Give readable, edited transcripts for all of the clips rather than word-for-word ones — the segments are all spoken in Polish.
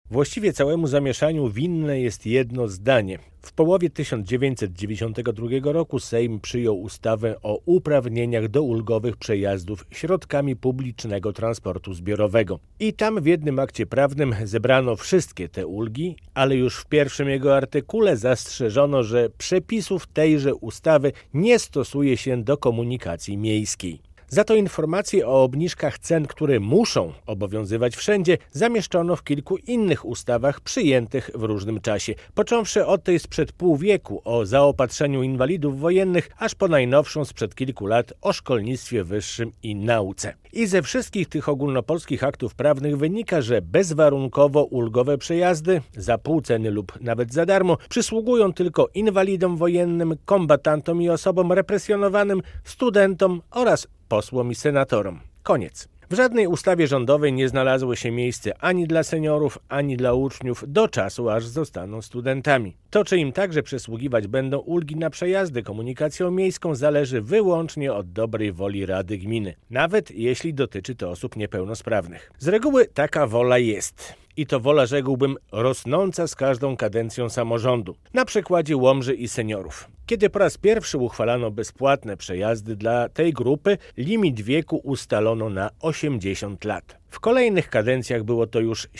Właściwie całemu zamieszaniu winne jest jedno zdanie. W połowie 1992 roku Sejm przyjął ustawę o uprawnieniach do ulgowych przejazdów środkami publicznego transportu zbiorowego. I tam w jednym akcie prawnym zebrano wszystkie te ulgi, ale już w pierwszym jego artykule zastrzeżono, że przepisów tejże ustawy nie stosuje się do komunikacji miejskiej. Za to informacje o obniżkach cen, które muszą obowiązywać wszędzie, zamieszczono w kilku innych ustawach przyjętych w różnym czasie. Począwszy od tej sprzed pół wieku o zaopatrzeniu inwalidów wojennych, aż po najnowszą sprzed kilku lat o szkolnictwie wyższym i nauce. I ze wszystkich tych ogólnopolskich aktów prawnych wynika, że bezwarunkowo ulgowe przejazdy za pół ceny lub nawet za darmo przysługują tylko inwalidom wojennym, kombatantom i osobom represjonowanym, studentom oraz posłom i senatorom. Koniec. W żadnej ustawie rządowej nie znalazło się miejsce ani dla seniorów, ani dla uczniów do czasu, aż zostaną studentami. To, czy im także przysługiwać będą ulgi na przejazdy komunikacją miejską, zależy wyłącznie od dobrej woli Rady Gminy, nawet jeśli dotyczy to osób niepełnosprawnych. Z reguły taka wola jest. I to wola, rzekłbym, rosnąca z każdą kadencją samorządu. Na przykładzie Łomży i seniorów. Kiedy po raz pierwszy uchwalano bezpłatne przejazdy dla tej grupy, limit wieku ustalono na 80 lat. W kolejnych kadencjach było to już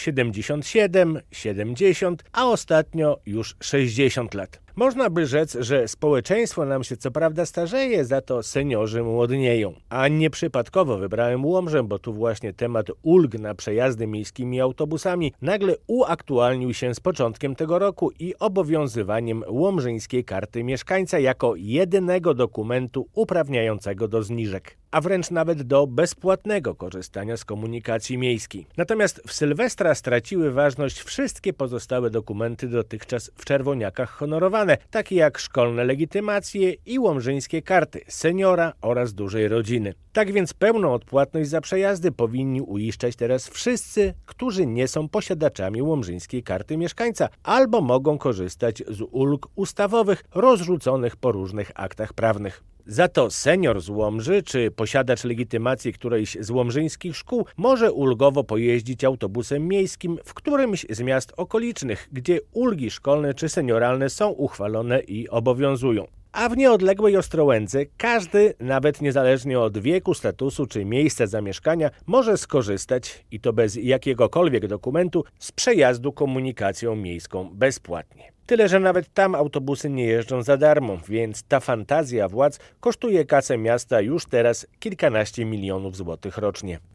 77, 70, a ostatnio już 60 lat. Można by rzec, że społeczeństwo nam się co prawda starzeje, za to seniorzy młodnieją. A nieprzypadkowo wybrałem Łomżę, bo tu właśnie temat ulg na przejazdy miejskimi autobusami nagle uaktualnił się z początkiem tego roku i obowiązywaniem łomżyńskiej karty mieszkańca jako jedynego dokumentu uprawniającego do zniżek, a wręcz nawet do bezpłatnego korzystania z komunikacji miejskiej. Natomiast w Sylwestra straciły ważność wszystkie pozostałe dokumenty dotychczas w czerwoniakach honorowane, takie jak szkolne legitymacje i łomżyńskie karty seniora oraz dużej rodziny. Tak więc pełną odpłatność za przejazdy powinni uiszczać teraz wszyscy, którzy nie są posiadaczami łomżyńskiej karty mieszkańca albo mogą korzystać z ulg ustawowych rozrzuconych po różnych aktach prawnych. Za to senior z Łomży czy posiadacz legitymacji którejś z łomżyńskich szkół może ulgowo pojeździć autobusem miejskim w którymś z miast okolicznych, gdzie ulgi szkolne czy senioralne są uchwalone i obowiązują. A w nieodległej Ostrołęce każdy, nawet niezależnie od wieku, statusu czy miejsca zamieszkania, może skorzystać, i to bez jakiegokolwiek dokumentu, z przejazdu komunikacją miejską bezpłatnie. Tyle, że nawet tam autobusy nie jeżdżą za darmo, więc ta fantazja władz kosztuje kasę miasta już teraz kilkanaście milionów złotych rocznie.